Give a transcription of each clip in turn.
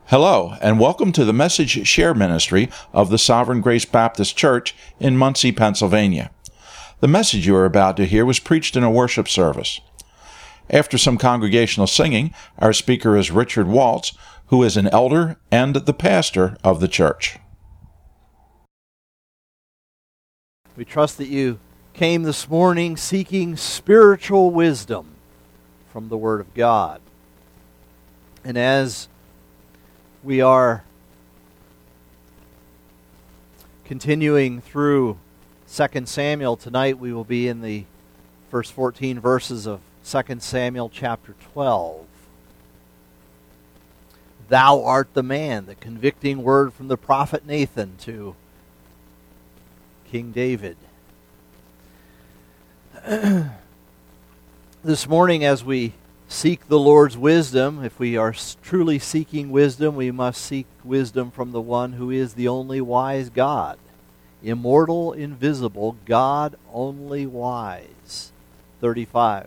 Hello, and welcome to the Message Share Ministry of the Sovereign Grace Baptist Church in Muncie, Pennsylvania. The message you are about to hear was preached in a worship service. After some congregational singing, our speaker is Richard Waltz, who is an elder and the pastor of the church. We trust that you came this morning seeking spiritual wisdom from the Word of God. And as we are continuing through 2 Samuel, tonight we will be in the first 14 verses of 2 Samuel chapter 12. Thou art the man, the convicting word from the prophet Nathan to King David. This morning, as we seek the Lord's wisdom, if we are truly seeking wisdom, we must seek wisdom from the one who is the only wise God. Immortal, invisible, God only wise. 35.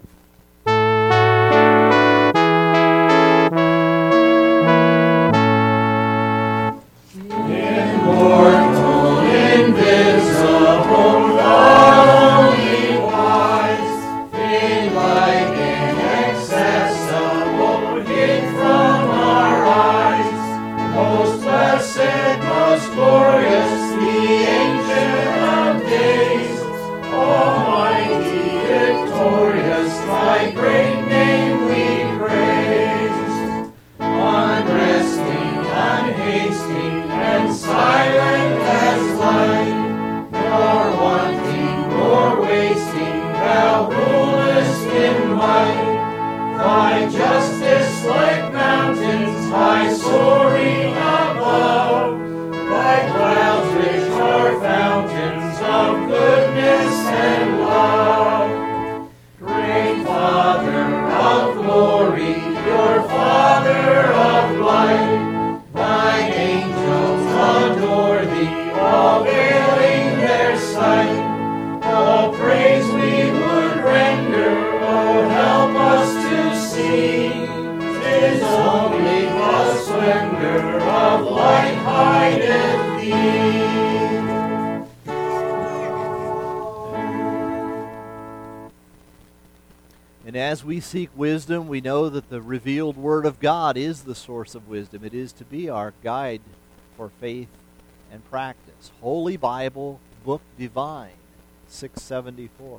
Immortal, invisible, God only wise, in light inaccessible, hid from our eyes. Most blessed, most glorious, the Ancient of Days, Almighty, victorious, thy great name we praise. Unresting, unhasting, and silent as light, nor wanting, nor wasting, thou rulest in might. Thy justice like mountains, high soaring above, thy clouds which are fountains of goodness and love. Great Father of glory, your Father of light, thine angels adore thee, all veiling their sight. All praise we would render, oh help us to see, 'tis only the splendor of light hideth thee. And as we seek wisdom, we know that the revealed Word of God is the source of wisdom. It is to be our guide for faith and practice. Holy Bible, Book Divine, 674.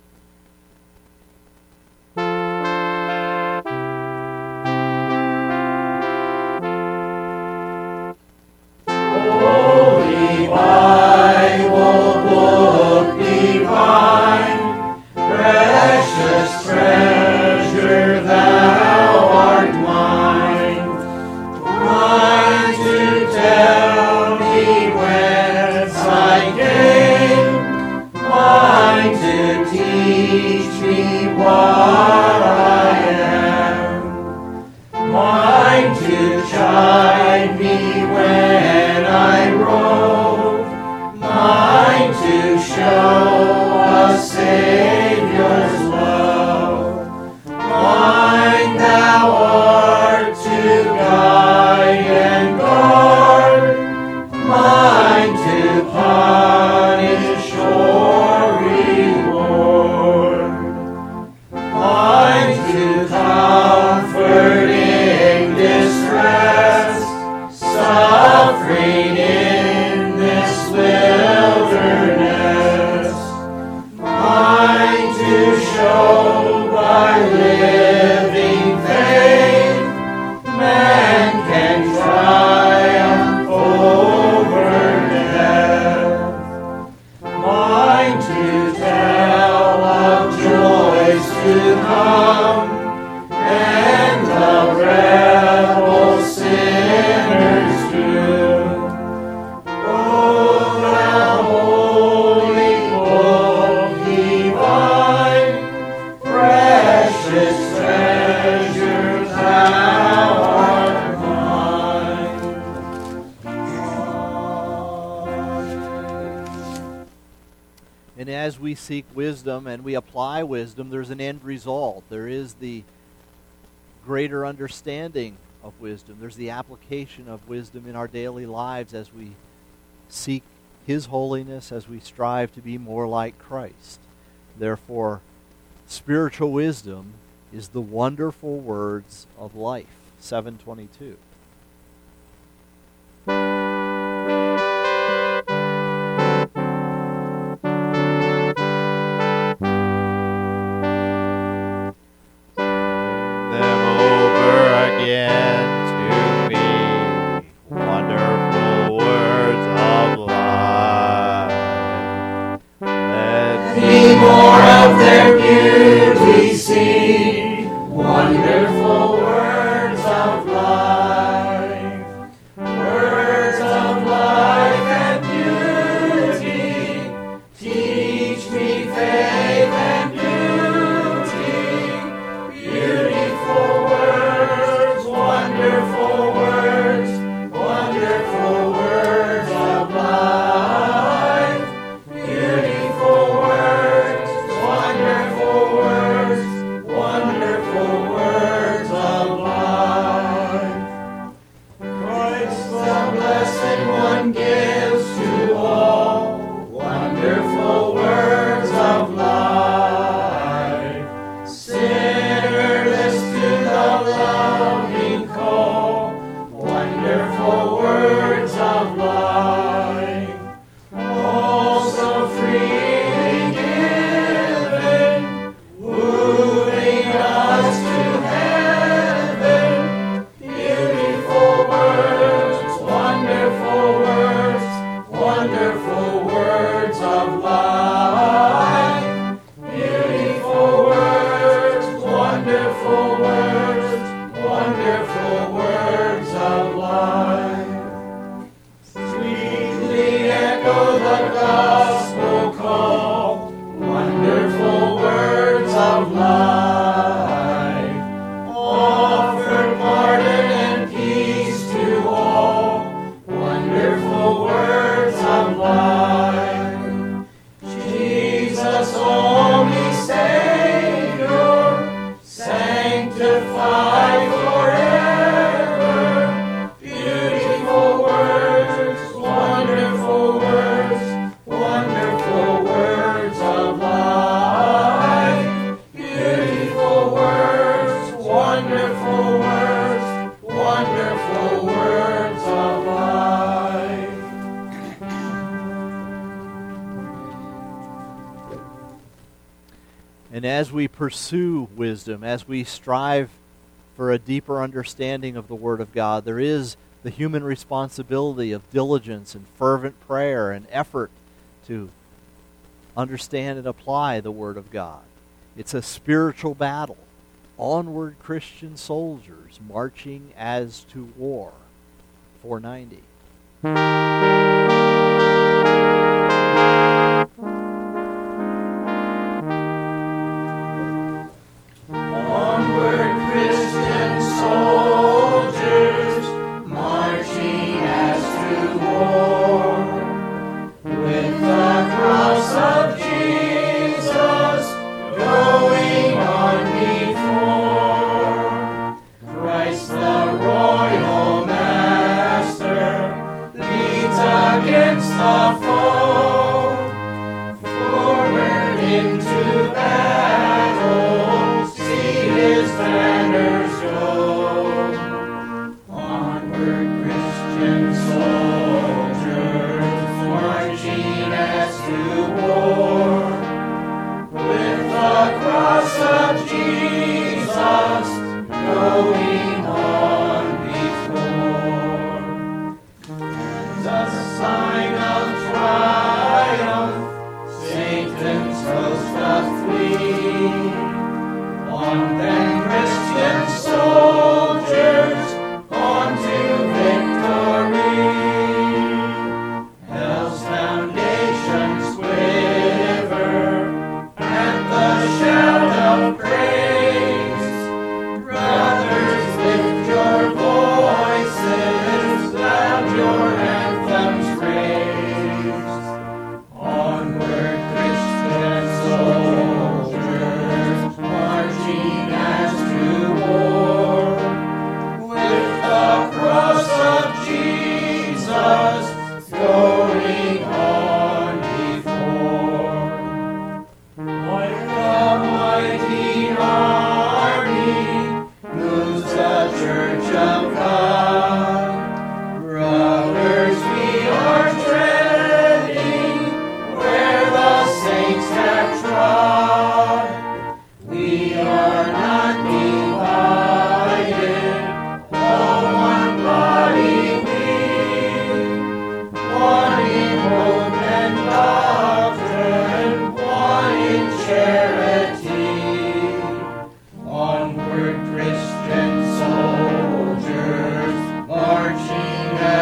Holy Bible, Book Divine, precious treasure, thou art mine. Mine to tell me whence I came, mine to teach me what I am, mine to chide me when I rove, mine to show a Savior's love. Mine thou art to guide and guard, mine to punish or reward, mine to comfort in distress, suffering in this wilderness, mine to show by living faith man can triumph over death, mine to tell of joys to come and the rebel sinner's doom. Oh, thou holy book divine, precious treasure, thou art mine. And as we seek wisdom and we apply wisdom, there's an end result. There is the greater understanding of wisdom. There's the application of wisdom in our daily lives as we seek His holiness, as we strive to be more like Christ. Therefore, spiritual wisdom is the wonderful words of life. 7:22. And as we pursue wisdom, as we strive for a deeper understanding of the Word of God, there is the human responsibility of diligence and fervent prayer and effort to understand and apply the Word of God. It's a spiritual battle. Onward, Christian soldiers, marching as to war. 490. Soldiers on to victory.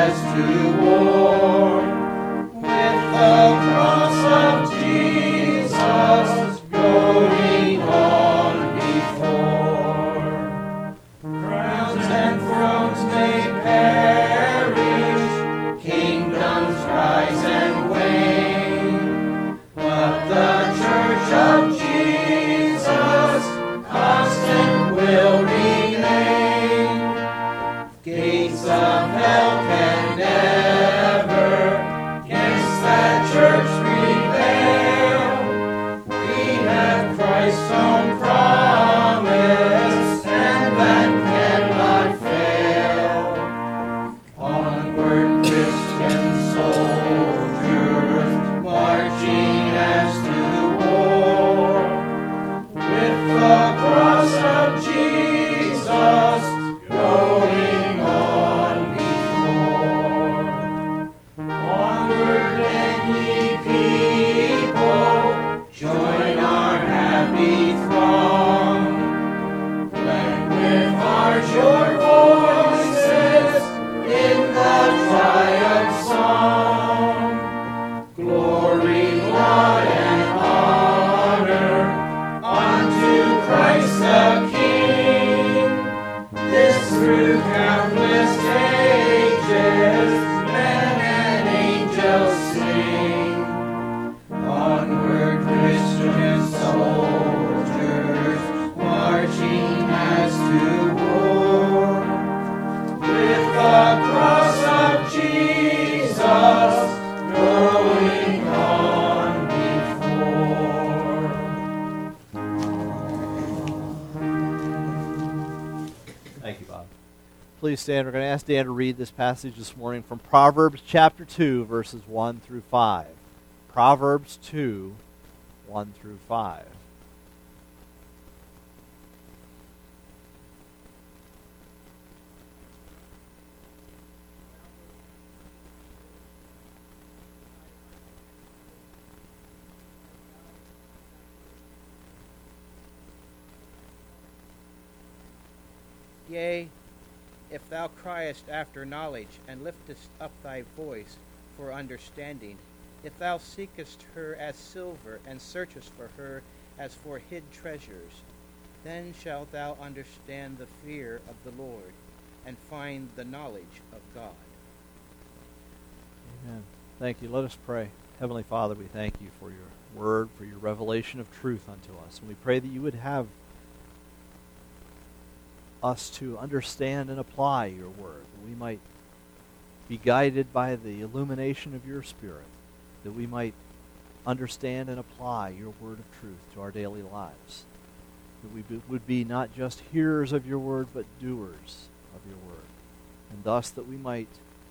as to war. With the cross of Jesus going on before. Crowns and thrones may perish, kingdoms rise and wane, but the Church of Jesus constant will remain. Gates of hell can never against that church prevail. We have Christ's own promise, and that cannot fail. Onward, Christian soldiers, marching as to war. With the cross of Jesus going on before. Onward, then, ye people, join our happy throng. Blend with ours your voices in the triumph song. Glory, laud, and honor unto Christ the King. This through countless ages, men and angels sing. Onward, Christian soldiers, marching as to war. With the cross of Jesus going on before. Thank you, Bob. Please stand. We're going to ask Dan to read this passage this morning from Proverbs chapter 2, verses 1 through 5. Proverbs 2, 1 through 5. Yea, if thou criest after knowledge, and liftest up thy voice for understanding, if thou seekest her as silver, and searchest for her as for hid treasures, then shalt thou understand the fear of the Lord, and find the knowledge of God. Amen. Thank you. Let us pray. Heavenly Father, we thank you for your word, for your revelation of truth unto us. And we pray that you would have us to understand and apply your word, that we might be guided by the illumination of your Spirit, that we might understand and apply your word of truth to our daily lives, that we would be not just hearers of your word, but doers of your word, and thus that we might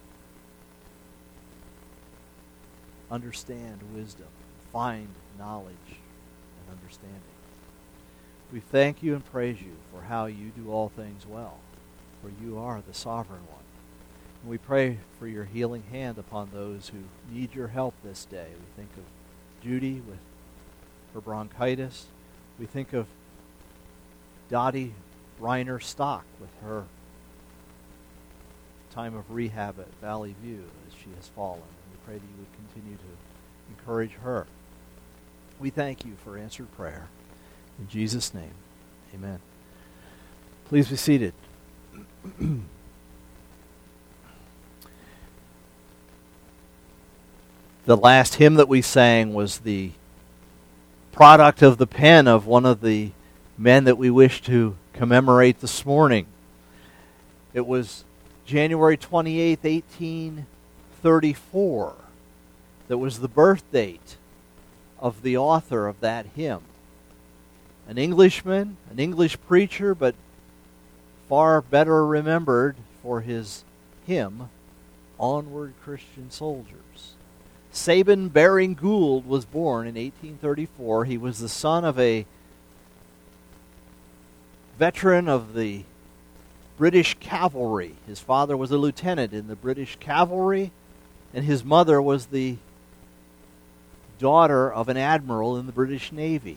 understand wisdom, find knowledge and understanding. We thank you and praise you for how you do all things well, for you are the sovereign one. And we pray for your healing hand upon those who need your help this day. We think of Judy with her bronchitis. We think of Dottie Reiner Stock with her time of rehab at Valley View as she has fallen. And we pray that you would continue to encourage her. We thank you for answered prayer. In Jesus' name, amen. Please be seated. The last hymn that we sang was the product of the pen of one of the men that we wish to commemorate this morning. It was January 28th, 1834, that was the birth date of the author of that hymn. An Englishman, an English preacher, but far better remembered for his hymn, Onward, Christian Soldiers. Sabin Baring Gould was born in 1834. He was the son of a veteran of the British cavalry. His father was a lieutenant in the British cavalry, and his mother was the daughter of an admiral in the British Navy.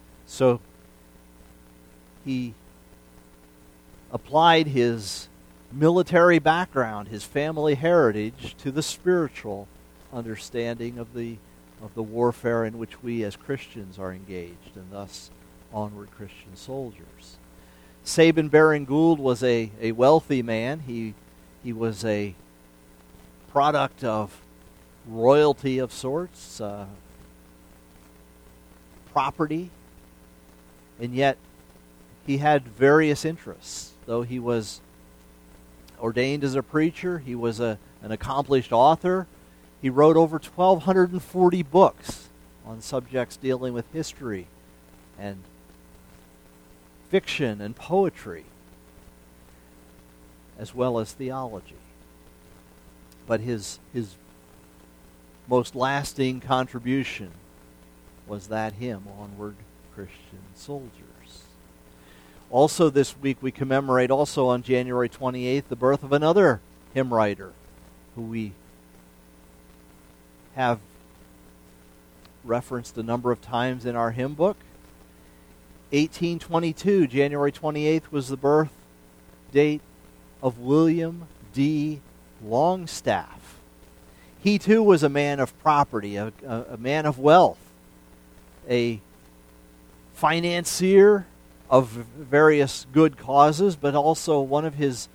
So he applied his military background, his family heritage, to the spiritual understanding of the warfare in which we as Christians are engaged, and thus onward Christian soldiers. Sabin Baring Gould was a wealthy man. He was a product of royalty of sorts, property, and yet he had various interests. Though he was ordained as a preacher, he was an accomplished author. He wrote over 1,240 books on subjects dealing with history and fiction and poetry, as well as theology. But his most lasting contribution was that hymn, Onward Christian Soldiers. Also this week we commemorate also on January 28th the birth of another hymn writer who we have referenced a number of times in our hymn book. 1822, January 28th, was the birth date of William D. Longstaff. He too was a man of property, a man of wealth, a financier of various good causes, but also one of his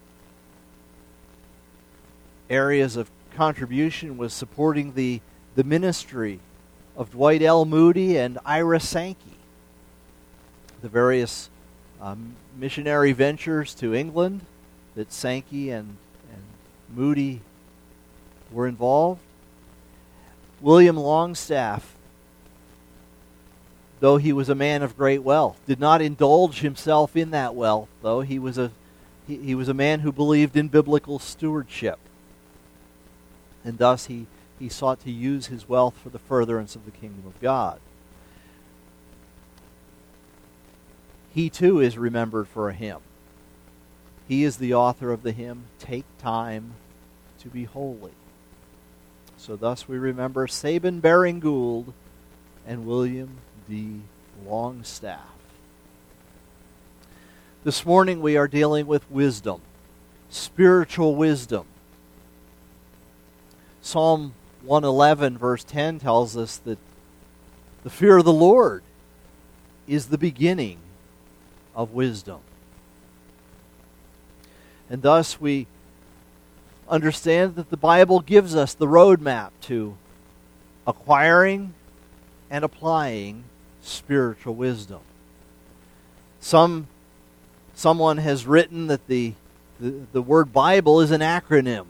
areas of contribution was supporting the ministry of Dwight L. Moody and Ira Sankey, the various missionary ventures to England that Sankey and Moody were involved. William Longstaff, though he was a man of great wealth, did not indulge himself in that wealth, though. He was a man who believed in biblical stewardship. And thus he sought to use his wealth for the furtherance of the kingdom of God. He too is remembered for a hymn. He is the author of the hymn, Take Time to Be Holy. So thus we remember Sabin Baring Gould and William D. Longstaff. This morning we are dealing with wisdom, spiritual wisdom. Psalm 111 verse 10 tells us that the fear of the Lord is the beginning of wisdom. And thus we understand that the Bible gives us the roadmap to acquiring and applying spiritual wisdom. Someone has written that the word Bible is an acronym.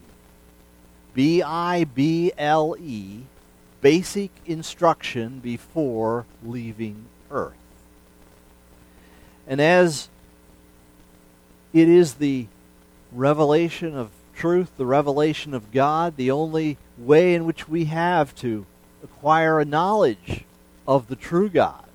B-I-B-L-E, basic instruction before leaving earth. And as it is the revelation of truth, the revelation of God, the only way in which we have to acquire a knowledge of the true God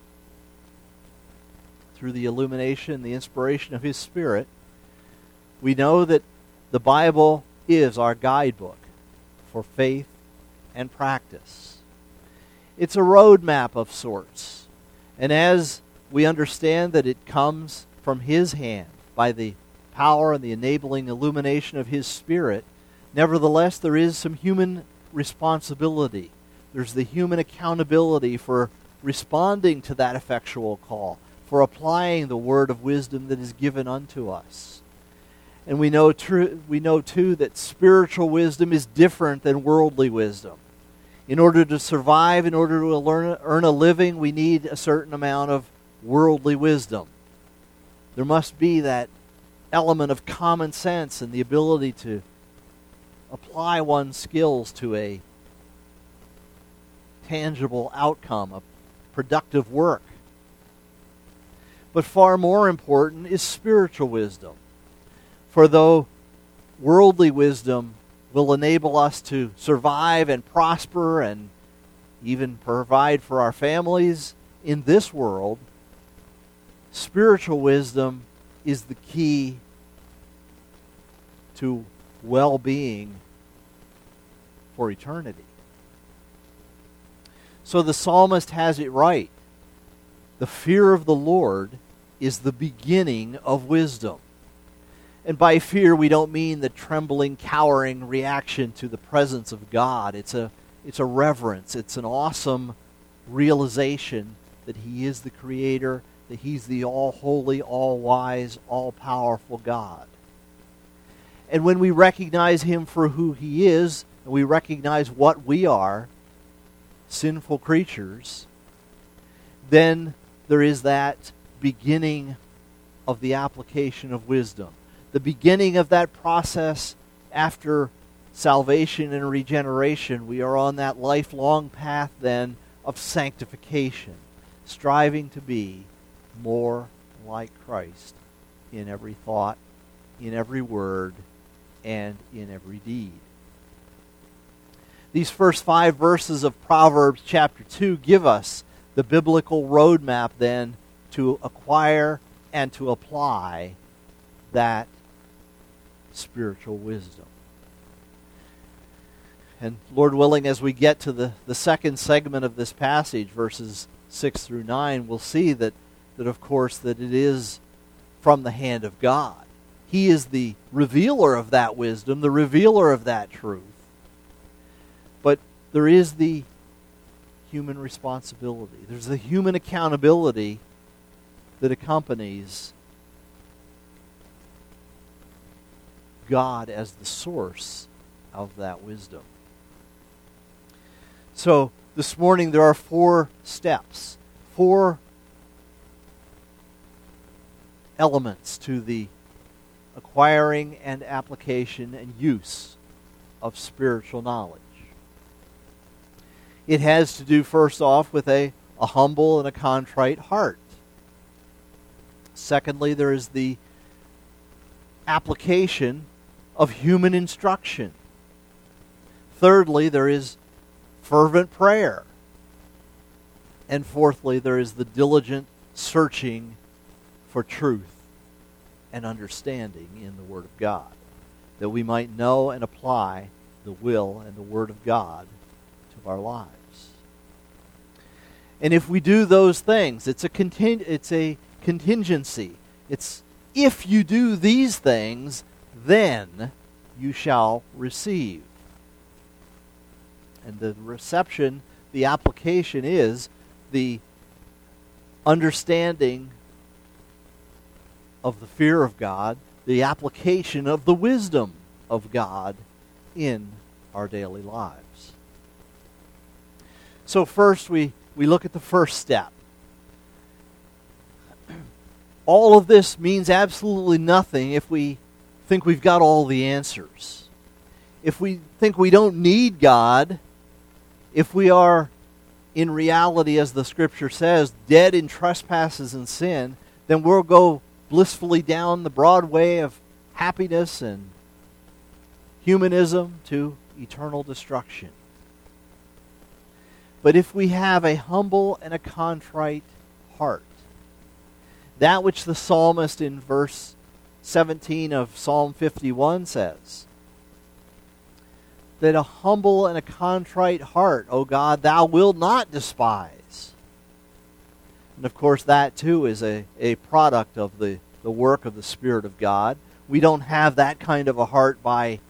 through the illumination, the inspiration of His Spirit, we know that the Bible is our guidebook for faith and practice. It's a roadmap of sorts. And as we understand that it comes from His hand by the power and the enabling illumination of His Spirit, nevertheless there is some human responsibility. There's the human accountability for responding to that effectual call, for applying the word of wisdom that is given unto us. And we know too that spiritual wisdom is different than worldly wisdom. In order to survive, in order to earn a living, we need a certain amount of worldly wisdom. There must be that element of common sense and the ability to apply one's skills to a tangible outcome, a productive work. But far more important is spiritual wisdom. For though worldly wisdom will enable us to survive and prosper and even provide for our families in this world, spiritual wisdom is the key to well-being for eternity. So the psalmist has it right. The fear of the Lord is the beginning of wisdom. And by fear, we don't mean the trembling, cowering reaction to the presence of God. It's a reverence. It's an awesome realization that He is the Creator, that He's the all-holy, all-wise, all-powerful God. And when we recognize Him for who He is, and we recognize what we are, sinful creatures, then there is that beginning of the application of wisdom. The beginning of that process after salvation and regeneration. We are on that lifelong path then of sanctification, striving to be more like Christ in every thought, in every word, and in every deed. These first 5 verses of Proverbs chapter 2 give us the biblical roadmap then to acquire and to apply that spiritual wisdom. And Lord willing, as we get to the second segment of this passage, verses 6 through 9, we'll see that of course that it is from the hand of God. He is the revealer of that wisdom, the revealer of that truth. But there is the human responsibility. There's the human accountability that accompanies God as the source of that wisdom. So, this morning there are 4 steps, 4 elements to the acquiring and application and use of spiritual knowledge. It has to do first off with a humble and a contrite heart. Secondly, there is the application of human instruction. Thirdly, there is fervent prayer. And fourthly, there is the diligent searching for truth and understanding in the Word of God, that we might know and apply the will and the Word of God to our lives. And if we do those things, it's a contingency. It's if you do these things, then you shall receive. And the reception, the application is the understanding of the fear of God, the application of the wisdom of God in our daily lives. So first we look at the first step. All of this means absolutely nothing if we think we've got all the answers. If we think we don't need God, if we are in reality, as the Scripture says, dead in trespasses and sin, then we'll go blissfully down the broad way of happiness and humanism to eternal destruction. But if we have a humble and a contrite heart, that which the psalmist in verse 17 of Psalm 51 says, that a humble and a contrite heart, O God, thou wilt not despise. And of course that too is a product of the work of the Spirit of God. We don't have that kind of a heart by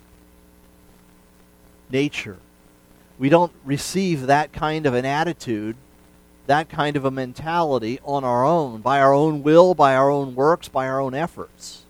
nature. We don't receive that kind of an attitude, that kind of a mentality on our own, by our own will, by our own works, by our own efforts.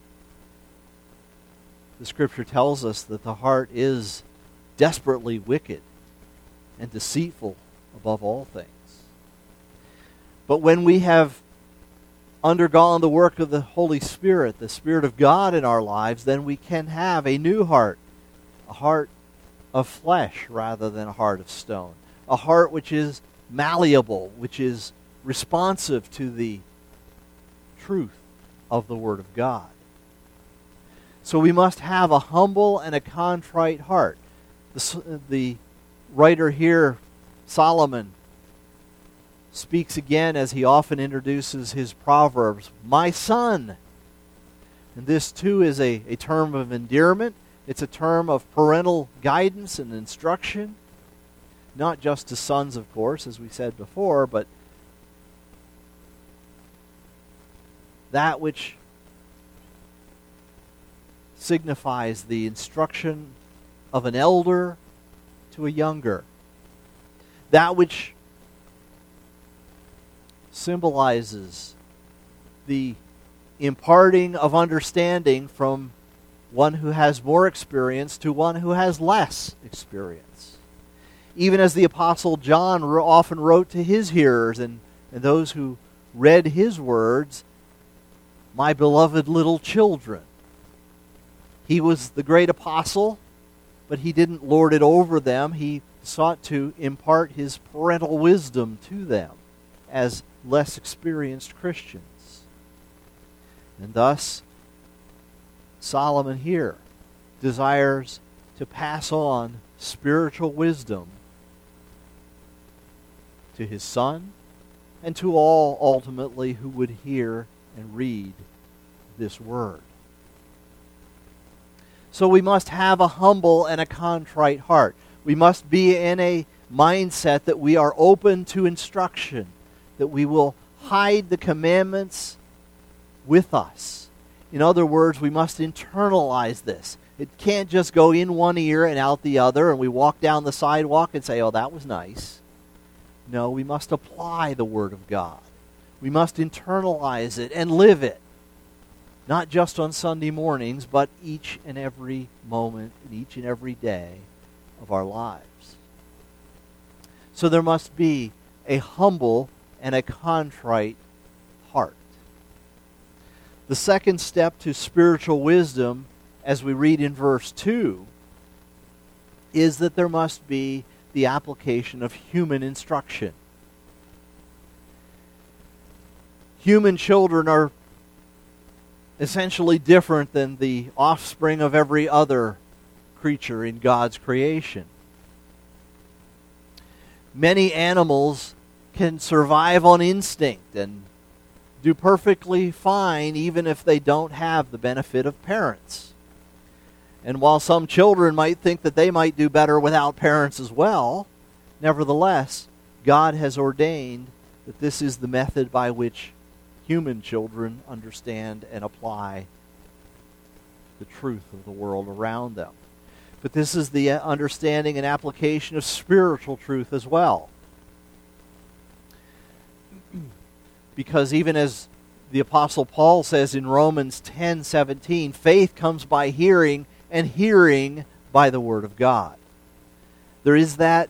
The Scripture tells us that the heart is desperately wicked and deceitful above all things. But when we have undergone the work of the Holy Spirit, the Spirit of God in our lives, then we can have a new heart, a heart of flesh rather than a heart of stone, a heart which is malleable, which is responsive to the truth of the Word of God. So we must have a humble and a contrite heart. The writer here, Solomon, speaks again, as he often introduces his Proverbs, my son. And this too is a term of endearment. It's a term of parental guidance and instruction. Not just to sons, of course, as we said before, but that which signifies the instruction of an elder to a younger. That which symbolizes the imparting of understanding from one who has more experience to one who has less experience. Even as the Apostle John often wrote to his hearers and those who read his words, "My beloved little children." He was the great apostle, but he didn't lord it over them. He sought to impart his parental wisdom to them as less experienced Christians. And thus, Solomon here desires to pass on spiritual wisdom to his son and to all ultimately who would hear and read this word. So we must have a humble and a contrite heart. We must be in a mindset that we are open to instruction, that we will hide the commandments with us. In other words, we must internalize this. It can't just go in one ear and out the other, and we walk down the sidewalk and say, "Oh, that was nice." No, we must apply the Word of God. We must internalize it and live it. Not just on Sunday mornings, but each and every moment, each and every day of our lives. So there must be a humble and a contrite heart. The second step to spiritual wisdom, as we read in verse 2, is that there must be the application of human instruction. Human children are essentially different than the offspring of every other creature in God's creation. Many animals can survive on instinct and do perfectly fine even if they don't have the benefit of parents. And while some children might think that they might do better without parents as well, nevertheless, God has ordained that this is the method by which human children understand and apply the truth of the world around them. But this is the understanding and application of spiritual truth as well. Because even as the Apostle Paul says in Romans 10:17, faith comes by hearing, and hearing by the Word of God. There is that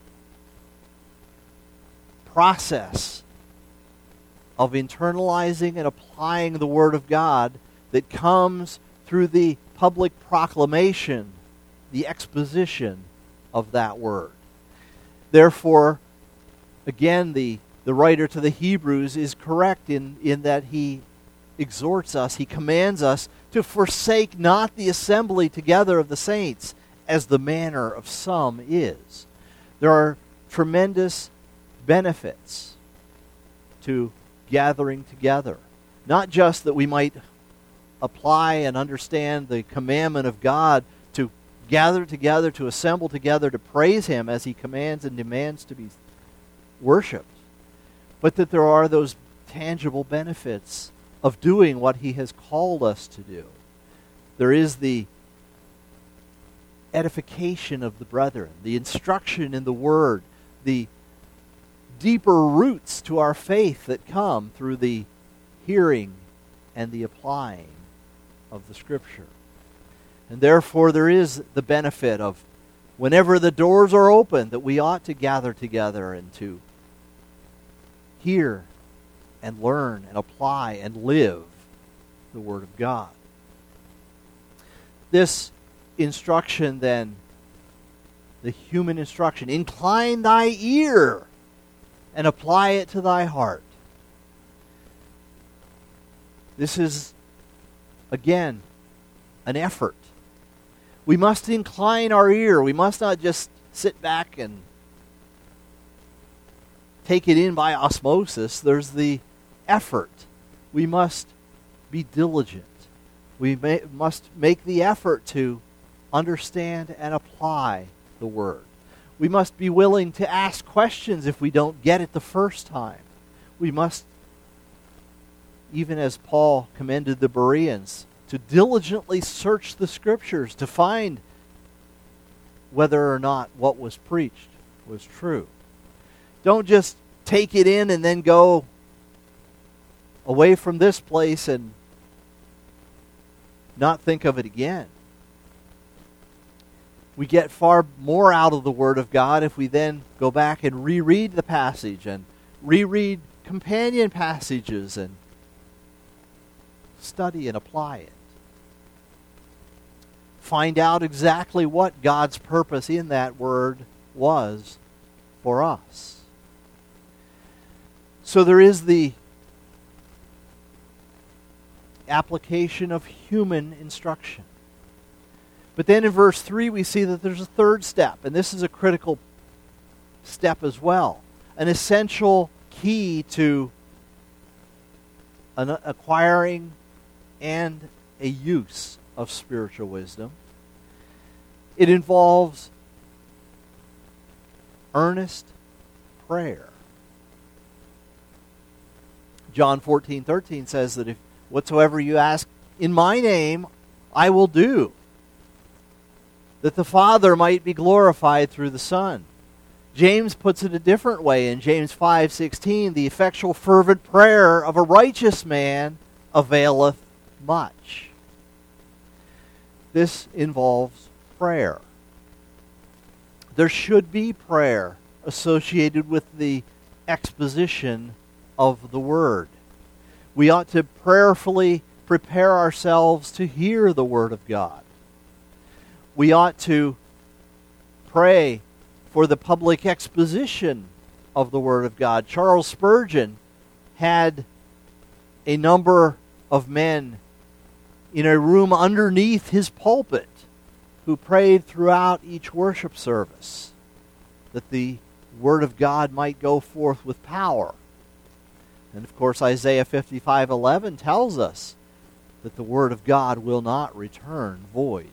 process of internalizing and applying the Word of God that comes through the public proclamation, the exposition of that Word. Therefore, again, the writer to the Hebrews is correct in that he exhorts us, he commands us to forsake not the assembly together of the saints, as the manner of some is. There are tremendous benefits to gathering together. Not just that we might apply and understand the commandment of God to gather together, to assemble together, to praise Him as He commands and demands to be worshipped, but that there are those tangible benefits of doing what He has called us to do. There is the edification of the brethren, the instruction in the Word, the deeper roots to our faith that come through the hearing and the applying of the Scripture. And therefore there is the benefit of whenever the doors are open that we ought to gather together and to hear and learn and apply and live the Word of God. This instruction then, the human instruction, incline thy ear and apply it to thy heart. This is, again, an effort. We must incline our ear. We must not just sit back and take it in by osmosis. There's the effort. We must be diligent. We must make the effort to understand and apply the Word. We must be willing to ask questions if we don't get it the first time. We must, even as Paul commended the Bereans, to diligently search the Scriptures to find whether or not what was preached was true. Don't just take it in and then go away from this place and not think of it again. We get far more out of the Word of God if we then go back and reread the passage and reread companion passages and study and apply it. Find out exactly what God's purpose in that Word was for us. So there is the application of human instruction. But then in verse 3 we see that there's a third step, and this is a critical step as well. An essential key to an acquiring and a use of spiritual wisdom. It involves earnest prayer. John 14:13 says that if whatsoever you ask in my name, I will do, that the Father might be glorified through the Son. James puts it a different way in James 5:16, the effectual fervent prayer of a righteous man availeth much. This involves prayer. There should be prayer associated with the exposition of the Word. We ought to prayerfully prepare ourselves to hear the Word of God. We ought to pray for the public exposition of the Word of God. Charles Spurgeon had a number of men in a room underneath his pulpit who prayed throughout each worship service that the Word of God might go forth with power. And of course, Isaiah 55:11 tells us that the Word of God will not return void.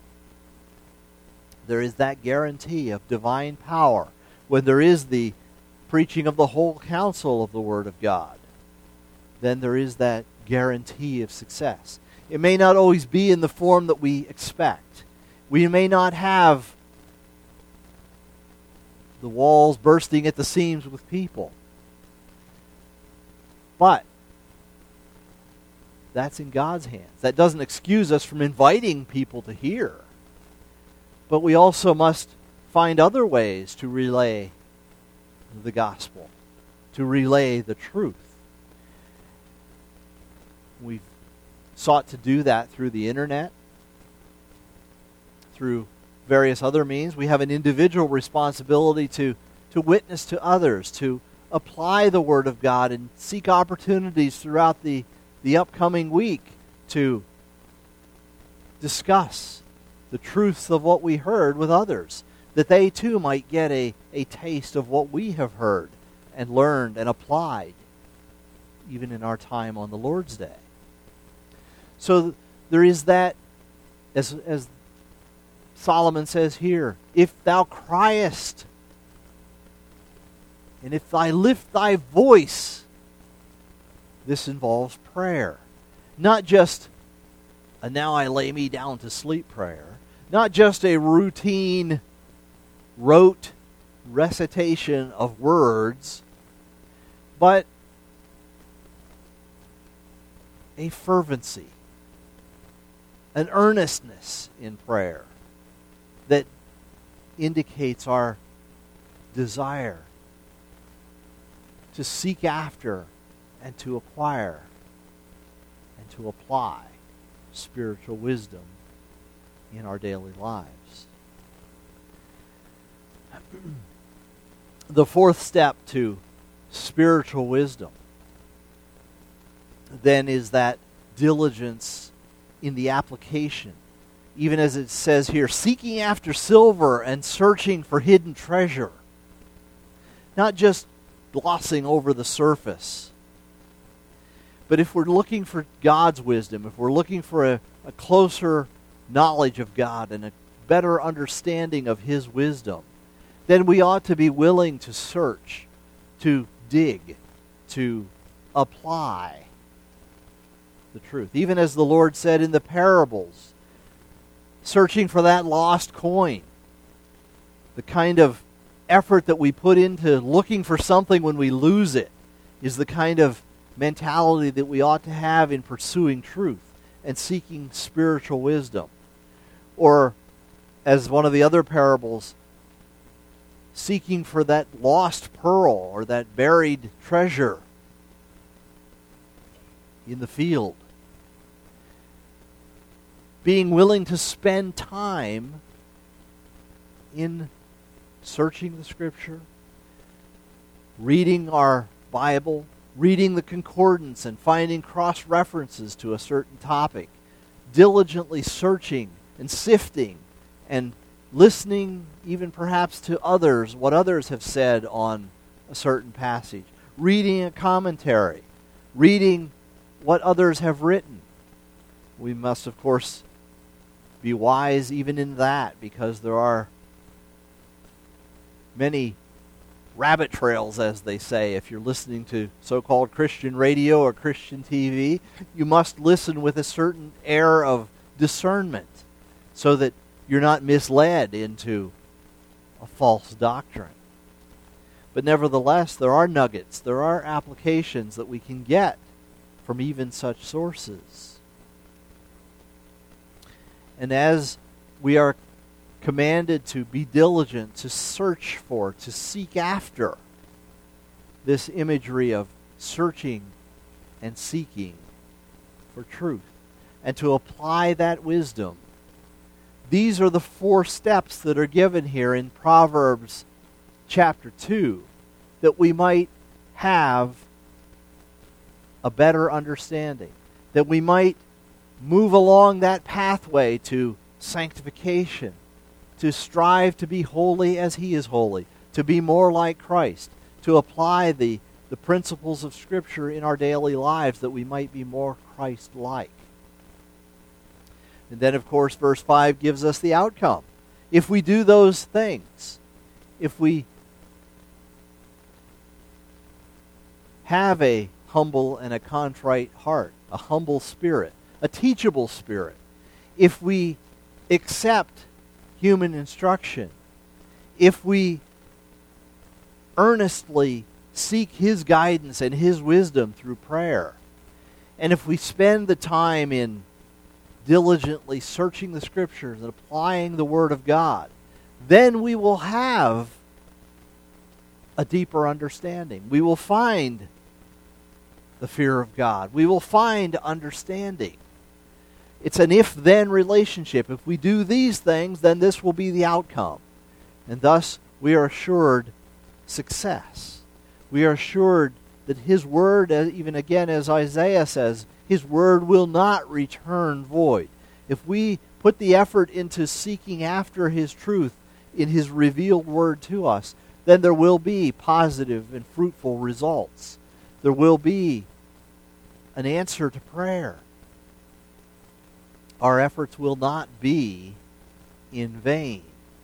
There is that guarantee of divine power when there is the preaching of the whole counsel of the Word of God. Then there is that guarantee of success. It may not always be in the form that we expect. We may not have the walls bursting at the seams with people. But that's in God's hands. That doesn't excuse us from inviting people to hear. But we also must find other ways to relay the gospel, to relay the truth. We've sought to do that through the internet, through various other means. We have an individual responsibility to witness to others, to apply the Word of God and seek opportunities throughout the upcoming week to discuss the truths of what we heard with others, that they too might get a taste of what we have heard and learned and applied, even in our time on the Lord's Day. So there is that, as Solomon says here, if thou criest, and if I lift thy voice, this involves prayer. Not just a now I lay me down to sleep prayer. Not just a routine, rote recitation of words, but a fervency, an earnestness in prayer that indicates our desire to seek after and to acquire and to apply spiritual wisdom in our daily lives. The fourth step to spiritual wisdom then is that diligence in the application. Even as it says here, seeking after silver and searching for hidden treasure. Not just glossing over the surface. But if we're looking for God's wisdom, if we're looking for a closer knowledge of God and a better understanding of His wisdom, then we ought to be willing to search, to dig, to apply the truth. Even as the Lord said in the parables, searching for that lost coin, the kind of effort that we put into looking for something when we lose it is the kind of mentality that we ought to have in pursuing truth and seeking spiritual wisdom. Or, as one of the other parables, seeking for that lost pearl or that buried treasure in the field. Being willing to spend time in searching the Scripture, reading our Bible, reading the concordance and finding cross-references to a certain topic, diligently searching and sifting and listening even perhaps to others, what others have said on a certain passage, reading a commentary, reading what others have written. We must, of course, be wise even in that, because there are many rabbit trails, as they say. If you're listening to so-called Christian radio or Christian TV, you must listen with a certain air of discernment so that you're not misled into a false doctrine. But nevertheless, there are nuggets, there are applications that we can get from even such sources. And as we are commanded to be diligent, to search for, to seek after this imagery of searching and seeking for truth, and to apply that wisdom, these are the 4 steps that are given here in Proverbs chapter 2, that we might have a better understanding, that we might move along that pathway to sanctification, to strive to be holy as He is holy, to be more like Christ, to apply the principles of Scripture in our daily lives that we might be more Christ-like. And then, of course, verse 5 gives us the outcome. If we do those things, if we have a humble and a contrite heart, a humble spirit, a teachable spirit, if we accept human instruction, if we earnestly seek His guidance and His wisdom through prayer, and if we spend the time in diligently searching the Scriptures and applying the Word of God, then we will have a deeper understanding. We will find the fear of God. We will find understanding. It's an if-then relationship. If we do these things, then this will be the outcome. And thus, we are assured success. We are assured that His Word, even again as Isaiah says, His Word will not return void. If we put the effort into seeking after His truth in His revealed Word to us, then there will be positive and fruitful results. There will be an answer to prayer. Our efforts will not be in vain.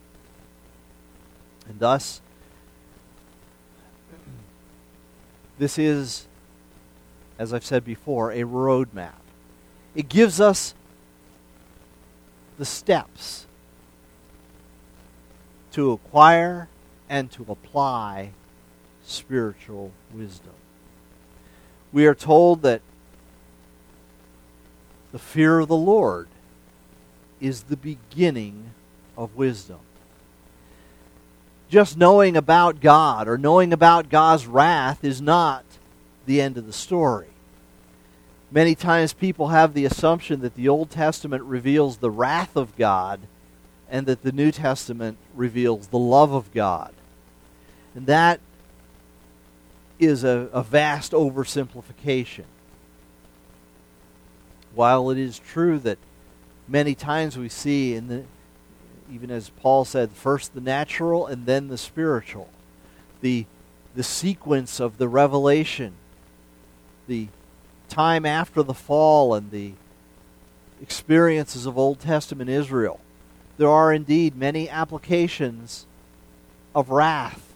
And thus, this is, as I've said before, a roadmap. It gives us the steps to acquire and to apply spiritual wisdom. We are told that the fear of the Lord is the beginning of wisdom. Just knowing about God or knowing about God's wrath is not the end of the story. Many times people have the assumption that the Old Testament reveals the wrath of God and that the New Testament reveals the love of God. And that is a vast oversimplification. While it is true that many times we see, even as Paul said, first the natural and then the spiritual, the sequence of the revelation, the time after the fall and the experiences of Old Testament Israel, there are indeed many applications of wrath.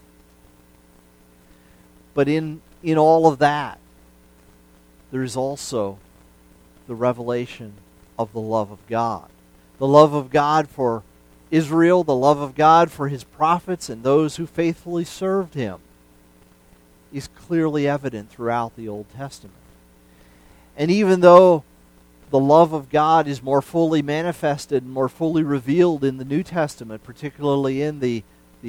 But in all of that, there is also the revelation of the love of God. The love of God for Israel, the love of God for his prophets and those who faithfully served him is clearly evident throughout the Old Testament. And even though the love of God is more fully manifested and more fully revealed in the New Testament, particularly in the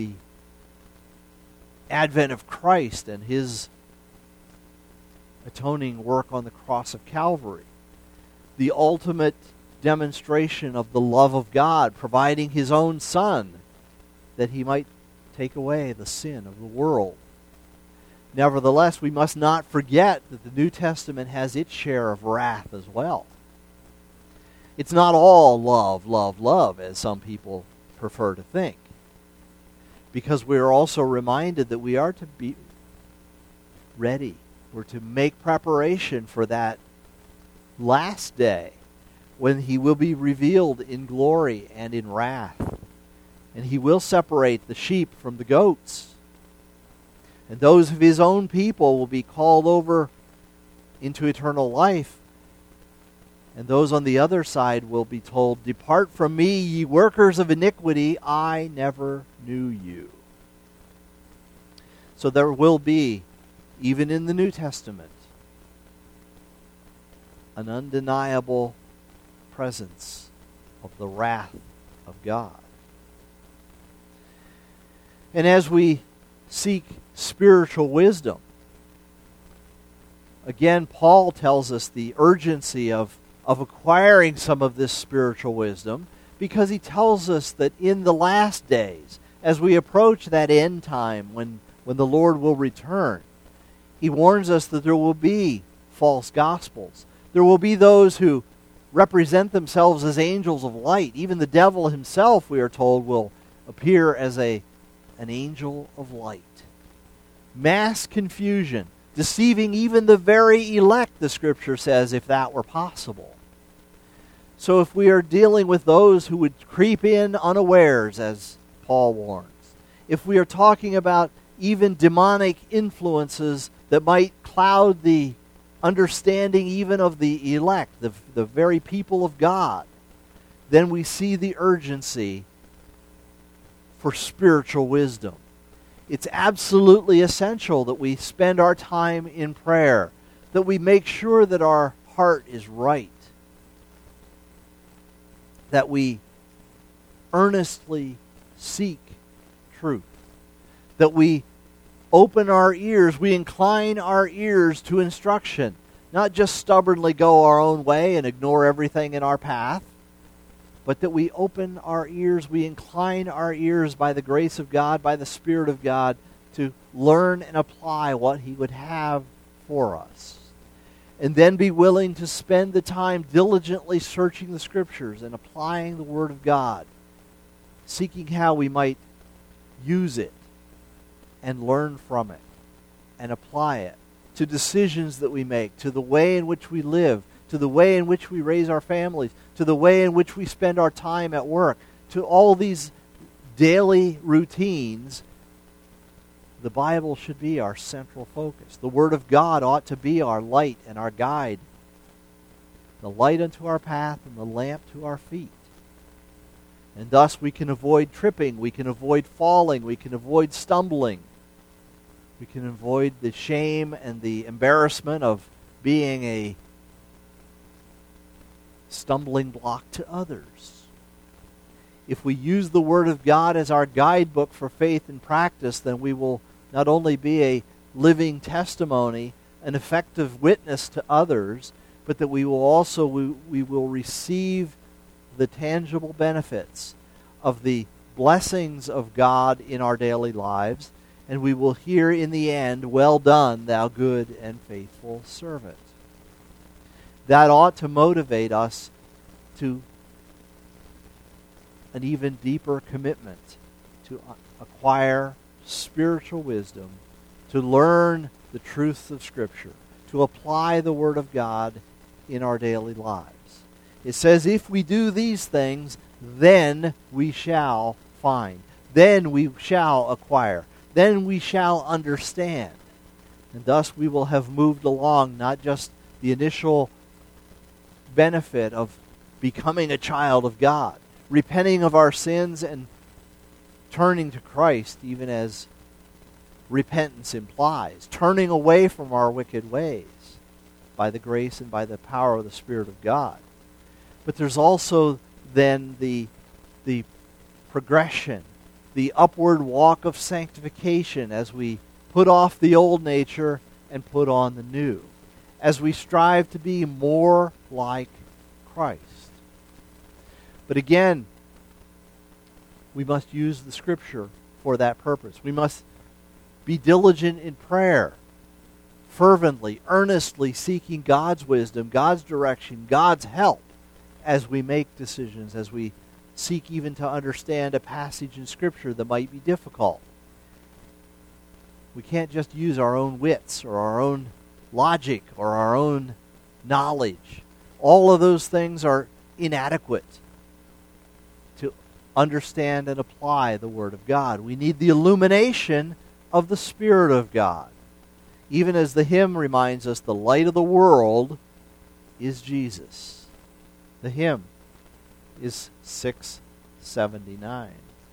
advent of Christ and his atoning work on the cross of Calvary, the ultimate demonstration of the love of God, providing his own Son that he might take away the sin of the world. Nevertheless, we must not forget that the New Testament has its share of wrath as well. It's not all love, love, love, as some people prefer to think. Because we are also reminded that we are to be ready. We're to make preparation for that last day when he will be revealed in glory and in wrath. And he will separate the sheep from the goats. And those of his own people will be called over into eternal life. And those on the other side will be told, "Depart from me, ye workers of iniquity, I never knew you." So there will be, even in the New Testament, an undeniable presence of the wrath of God. And as we seek spiritual wisdom, again, Paul tells us the urgency of acquiring some of this spiritual wisdom, because he tells us that in the last days, as we approach that end time when the Lord will return, he warns us that there will be false gospels. There will be those who represent themselves as angels of light. Even the devil himself, we are told, will appear as an angel of light. Mass confusion, deceiving even the very elect, the Scripture says, if that were possible. So if we are dealing with those who would creep in unawares, as Paul warns, if we are talking about even demonic influences that might cloud the understanding even of the elect, the very people of God, then we see the urgency for spiritual wisdom. It's absolutely essential that we spend our time in prayer, that we make sure that our heart is right, that we earnestly seek truth, that we open our ears, we incline our ears to instruction, not just stubbornly go our own way and ignore everything in our path, but that we open our ears, we incline our ears by the grace of God, by the Spirit of God, to learn and apply what he would have for us. And then be willing to spend the time diligently searching the Scriptures and applying the Word of God, seeking how we might use it and learn from it and apply it to decisions that we make, to the way in which we live, to the way in which we raise our families, to the way in which we spend our time at work, to all these daily routines. The Bible should be our central focus. The Word of God ought to be our light and our guide, the light unto our path and the lamp to our feet. And thus we can avoid tripping, we can avoid falling, we can avoid stumbling. We can avoid the shame and the embarrassment of being a stumbling block to others. If we use the Word of God as our guidebook for faith and practice, then we will not only be a living testimony, an effective witness to others, but that we will also we will receive the tangible benefits of the blessings of God in our daily lives, and we will hear in the end, "Well done, thou good and faithful servant." That ought to motivate us to an even deeper commitment to acquire spiritual wisdom, to learn the truths of Scripture, to apply the Word of God in our daily lives. It says, if we do these things, then we shall find. Then we shall acquire. Then we shall understand. And thus we will have moved along not just the initial benefit of becoming a child of God, repenting of our sins and turning to Christ, even as repentance implies, turning away from our wicked ways by the grace and by the power of the Spirit of God. But there's also then the progression, the upward walk of sanctification as we put off the old nature and put on the new, as we strive to be more like Christ. But again, we must use the Scripture for that purpose. We must be diligent in prayer, fervently, earnestly seeking God's wisdom, God's direction, God's help as we make decisions, as we seek even to understand a passage in Scripture that might be difficult. We can't just use our own wits or our own logic or our own knowledge. All of those things are inadequate to understand and apply the Word of God. We need the illumination of the Spirit of God. Even as the hymn reminds us, the light of the world is Jesus. The hymn is 679.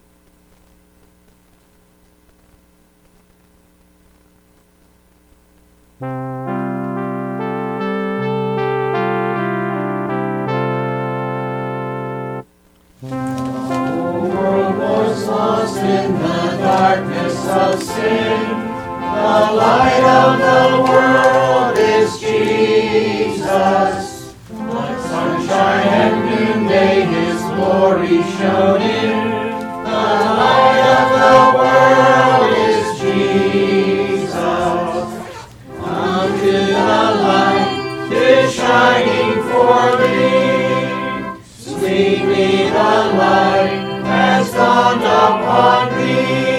In the darkness of sin, the light of the world is Jesus. Like sunshine and noonday, His glory shone in. The light of the world is Jesus. Come to the light, 'tis shining for thee. Sweetly the light has dawned upon me.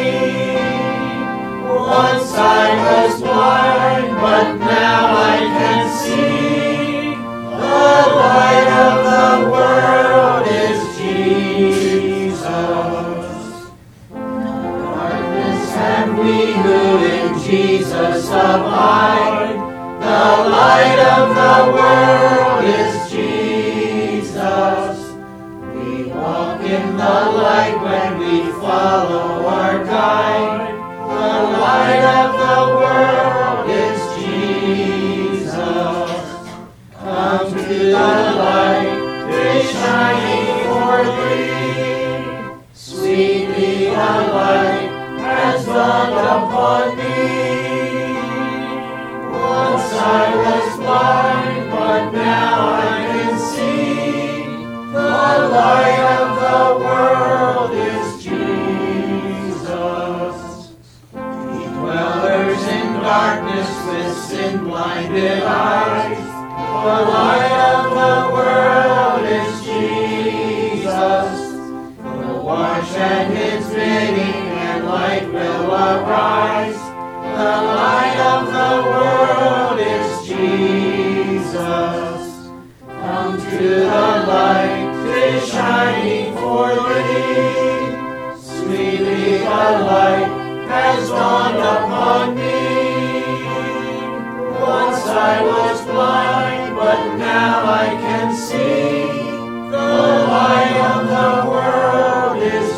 Once I was blind, but now I can see. The light of the world is Jesus. Darkness have we who in Jesus abide. The light of the world is Jesus. We walk in the light when we follow our guide. The light of the world is Jesus. Come to the light, 'tis shining for thee. Sweetly the light has dawned upon me. Once I was blind, but now I can see. The light of the world is Jesus. Ye dwellers in darkness with sin-blinded eyes, the light of the world is Jesus. We'll wash at His bidding and light will arise. The light of the world is Jesus. Come to the light, 'tis shining for thee. Sweetly the light has dawned upon me. Once I was blind, but now I can see. The light of the world is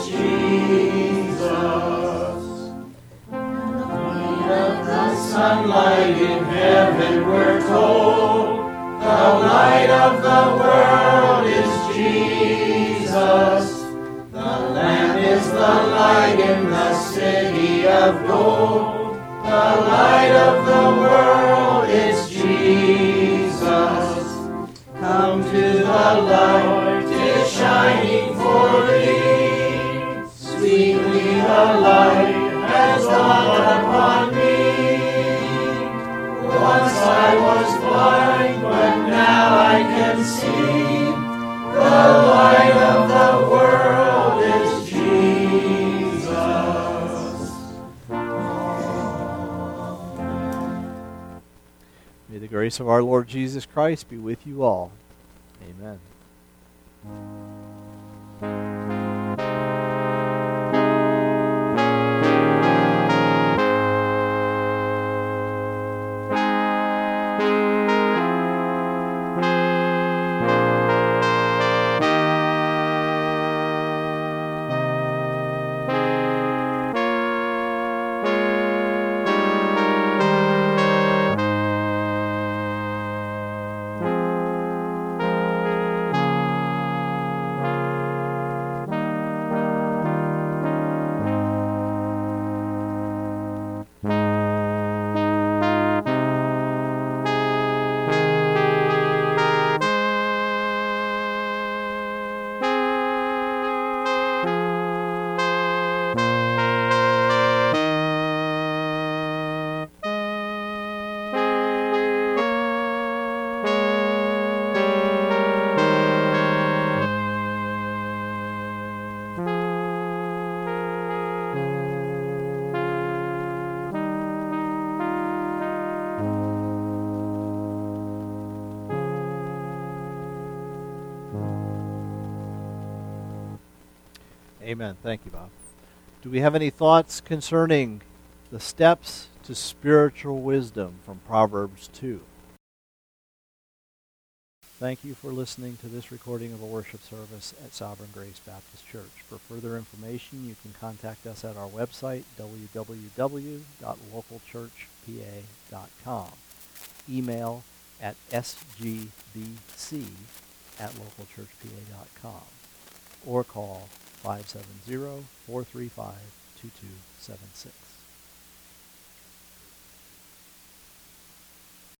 Jesus. The light of the sunlight in heaven we're told. The light of the world is Jesus. The Lamb is the light in the city of gold. The light of the world is Jesus. Come to the light, 'tis shining for thee. Sweetly the light has dawned upon me. Once I was blind, but now I can see. The light of the world is Jesus. May the grace of our Lord Jesus Christ be with you all. Amen. Amen. Thank you, Bob. Do we have any thoughts concerning the steps to spiritual wisdom from Proverbs 2? Thank you for listening to this recording of a worship service at Sovereign Grace Baptist Church. For further information, you can contact us at our website, www.localchurchpa.com. Email at sgbbc@localchurchpa.com or call 570-435-2276.